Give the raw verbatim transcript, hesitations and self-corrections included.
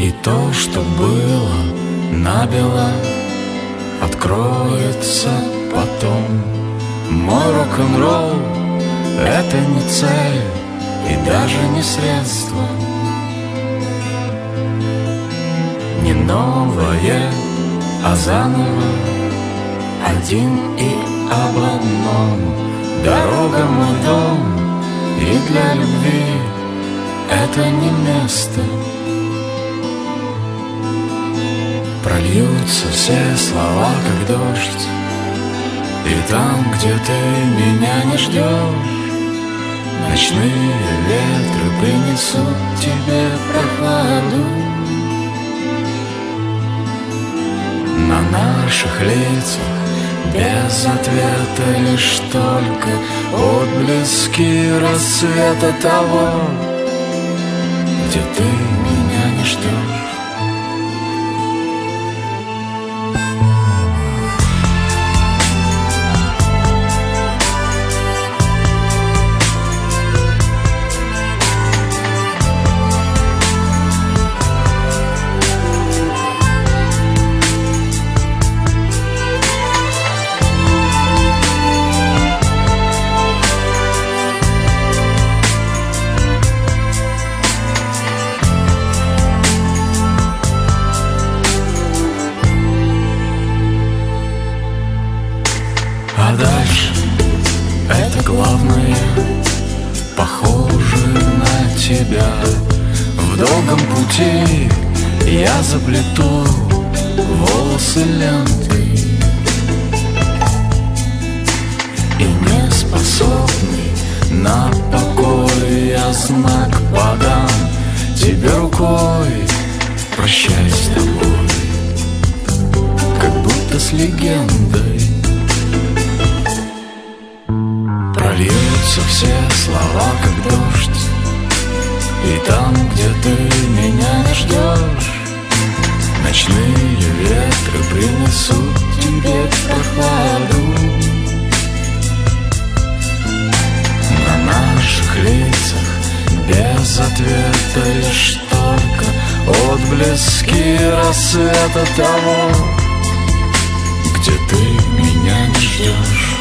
И то, что было набело, откроется потом. Мой рок-н-ролл — это не цель и даже не средство, не новое, а заново, один и об одном. Дорога — мой дом, и для любви это не место. Прольются все слова, как дождь, и там, где ты меня не ждешь, ночные ветры принесут тебе прохладу. На наших лицах без ответа лишь только отблески рассвета того, где ты меня не ждешь. А дальше это главное, похоже на тебя. В долгом пути я заплету волосы лентой, и не способный на покой я знак подам тебе рукой. Прощай с тобой, как будто с легендой. Прольются все слова, как дождь, и там, где ты меня не ждешь, ночные ветры принесут тебе прохладу. На наших лицах без ответа лишь только отблески рассвета того, где ты меня не ждешь.